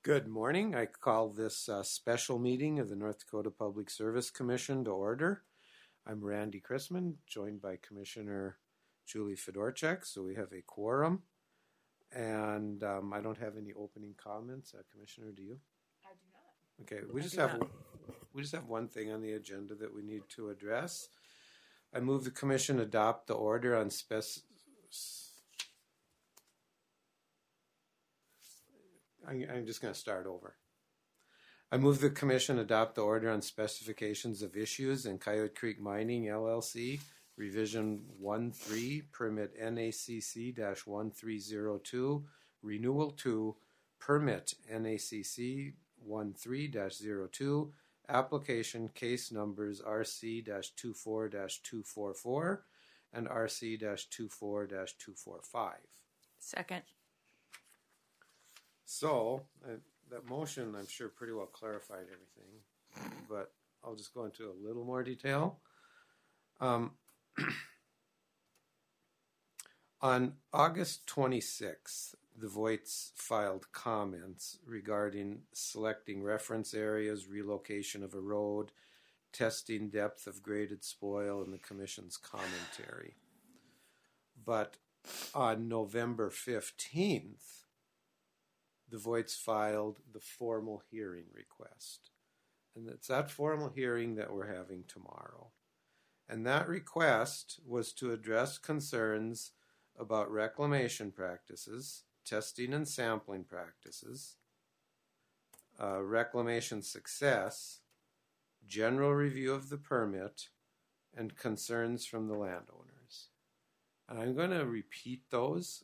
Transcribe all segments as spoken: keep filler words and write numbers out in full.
Good morning. I call this uh, special meeting of the North Dakota Public Service Commission to order. I'm Randy Chrisman, joined by Commissioner Julie Fedorchak, so we have a quorum. And um, I don't have any opening comments. Uh, Commissioner, do you? I do not. Okay, we I just do have not. we just have one thing on the agenda that we need to address. I move the Commission adopt the order on spec. I'm just going to start over. I move the Commission adopt the order on specifications of issues in Coyote Creek Mining, L L C, Revision one three, Permit N A C C one three zero two, Renewal two, Permit N A C C one three zero two, Application Case Numbers R C twenty-four two forty-four and R C twenty-four two forty-five. Second. So, uh, that motion, I'm sure, pretty well clarified everything, but I'll just go into a little more detail. Um, on August twenty-sixth, the Voights filed comments regarding selecting reference areas, relocation of a road, testing depth of graded spoil, and the Commission's commentary. But on November fifteenth, the Voights filed the formal hearing request. And it's that formal hearing that we're having tomorrow. And that request was to address concerns about reclamation practices, testing and sampling practices, uh, reclamation success, general review of the permit, and concerns from the landowners. And I'm going to repeat those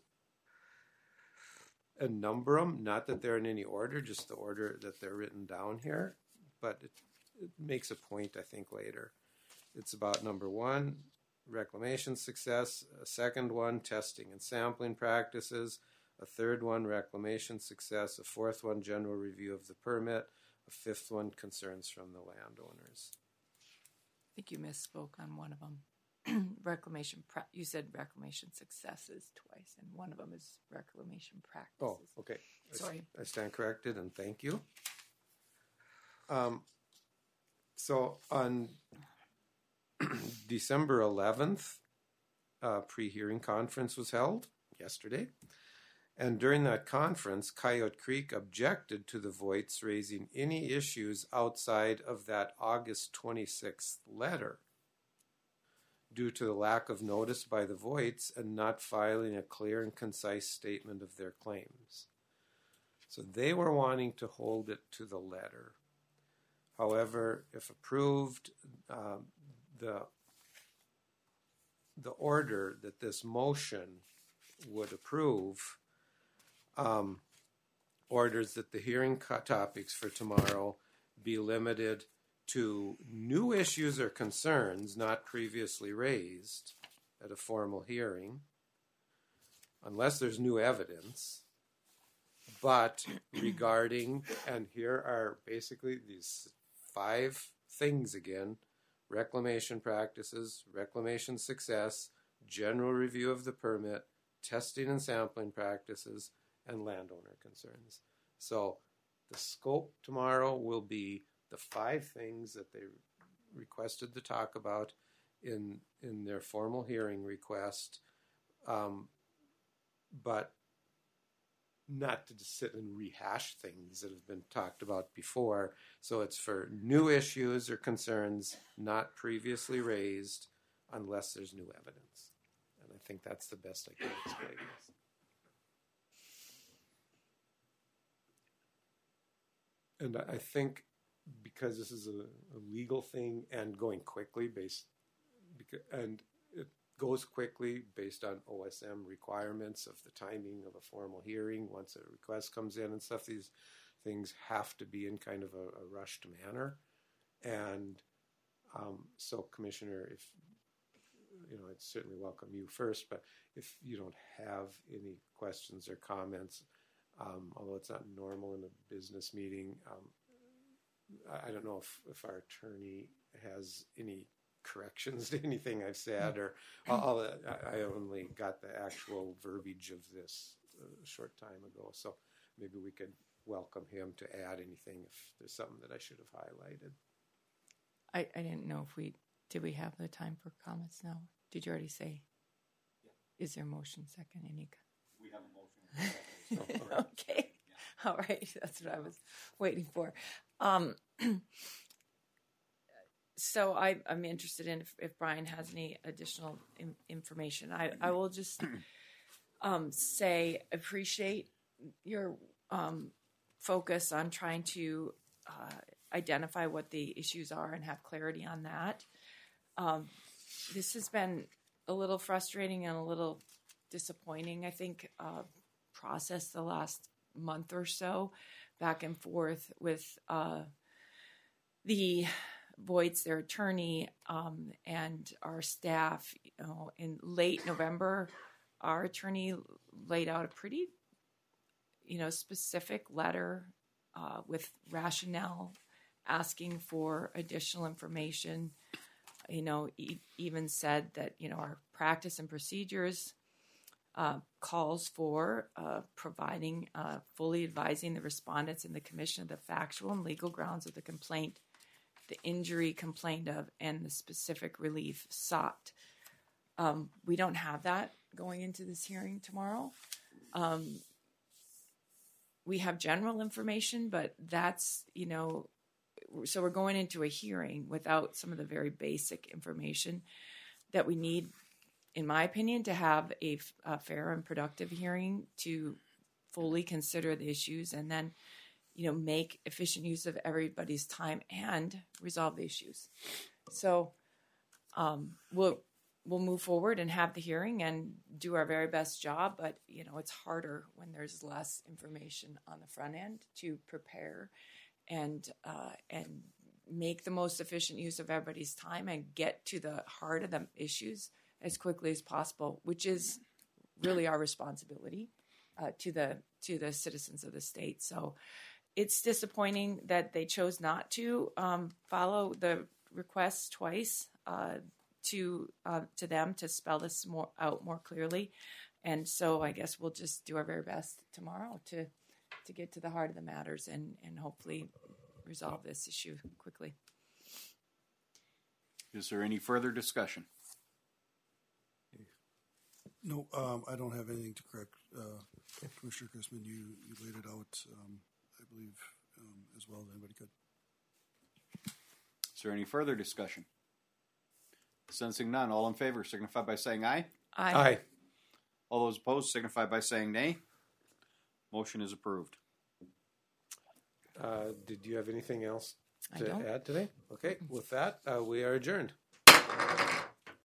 and number them, not that they're in any order, just the order that they're written down here, but it, it makes a point, I think, later. It's about number one, reclamation success, a second one, testing and sampling practices, a third one, reclamation success, a fourth one, general review of the permit, a fifth one, concerns from the landowners. I think you misspoke on one of them. reclamation, pra- you said reclamation successes twice, and one of them is reclamation practices. Oh, okay. Sorry. I, I stand corrected, and thank you. Um, so on December eleventh, a pre-hearing conference was held yesterday. And during that conference, Coyote Creek objected to the Voights raising any issues outside of that August twenty-sixth letter, due to the lack of notice by the Voights and not filing a clear and concise statement of their claims. So they were wanting to hold it to the letter. However, if approved, uh, the, the order that this motion would approve um, orders that the hearing topics for tomorrow be limited to new issues or concerns not previously raised at a formal hearing, unless there's new evidence, but regarding, and here are basically these five things again: reclamation practices, reclamation success, general review of the permit, testing and sampling practices, and landowner concerns. So the scope tomorrow will be the five things that they requested to talk about in in their formal hearing request, um, but not to just sit and rehash things that have been talked about before. So it's for new issues or concerns not previously raised unless there's new evidence. And I think that's the best I can explain this. And I think because this is a, a legal thing and going quickly based, because, and it goes quickly based on O S M requirements of the timing of a formal hearing. Once a request comes in and stuff, these things have to be in kind of a, a rushed manner. And um, so, Commissioner, if you know, I'd certainly welcome you first, but if you don't have any questions or comments, um, although it's not normal in a business meeting, um, I don't know if, if our attorney has any corrections to anything I've said, or all, I only got the actual verbiage of this a short time ago. So maybe we could welcome him to add anything if there's something that I should have highlighted. I, I didn't know if we, did we have the time for comments now? Did you already say? Yeah. Is there a motion second, Anika? We have a motion. Okay. Yeah. All right. That's what I was waiting for. Um, so I, I'm interested in if, if Brian has any additional in, information. I, I will just um, say appreciate your um, focus on trying to uh, identify what the issues are and have clarity on that. Um, this has been a little frustrating and a little disappointing, I think, uh, process the last month or so, back and forth with uh, the Voights, their attorney, um, and our staff. You know, in late November, our attorney laid out a pretty, you know, specific letter uh, with rationale, asking for additional information. You know, e- even said that, you know, our practice and procedures uh, calls for uh, providing, uh, fully advising the respondents and the commission of the factual and legal grounds of the complaint, the injury complained of, and the specific relief sought. Um, we don't have that going into this hearing tomorrow. Um, we have general information, but that's, you know, so we're going into a hearing without some of the very basic information that we need, in my opinion, to have a, a fair and productive hearing to fully consider the issues and then, you know, make efficient use of everybody's time and resolve the issues. So um, we'll we'll move forward and have the hearing and do our very best job. But, you know, it's harder when there's less information on the front end to prepare and uh, and make the most efficient use of everybody's time and get to the heart of the issues as quickly as possible, which is really our responsibility uh, to the to the citizens of the state. So it's disappointing that they chose not to um, follow the request twice uh, to uh, to them to spell this more out more clearly. And so I guess we'll just do our very best tomorrow to to get to the heart of the matters and, and hopefully resolve this issue quickly. Is there any further discussion? No, um, I don't have anything to correct. Uh, Commissioner Chrisman, you, you laid it out, um, I believe, um, as well as anybody could. Is there any further discussion? Sensing none, all in favor signify by saying aye. Aye. Aye. All those opposed signify by saying nay. Motion is approved. Uh, did you have anything else I to don't. add today? Okay, with that, uh, we are adjourned.